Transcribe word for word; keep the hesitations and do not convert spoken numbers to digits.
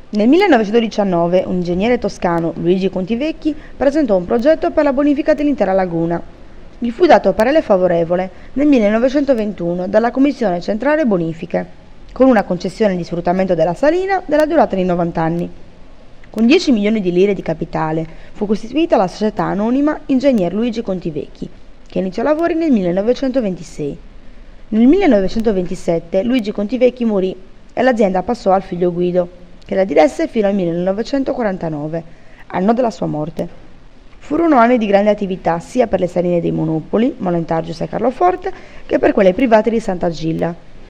Nel millenovecentodiciannove un ingegnere toscano, Luigi Contivecchi, presentò un progetto per la bonifica dell'intera laguna. Gli fu dato parere favorevole nel millenovecentoventuno dalla Commissione Centrale Bonifiche, con una concessione di sfruttamento della salina della durata di novanta anni. Con dieci milioni di lire di capitale fu costituita la società anonima Ingegner Luigi Contivecchi, che iniziò lavori nel millenovecentoventisei. Nel millenovecentoventisette Luigi Contivecchi morì e l'azienda passò al figlio Guido, che la diresse fino al millenovecentoquarantanove, anno della sua morte. Furono anni di grande attività sia per le saline dei Monopoli, Molentargius e Carloforte, che per quelle private di Sant'Agilla,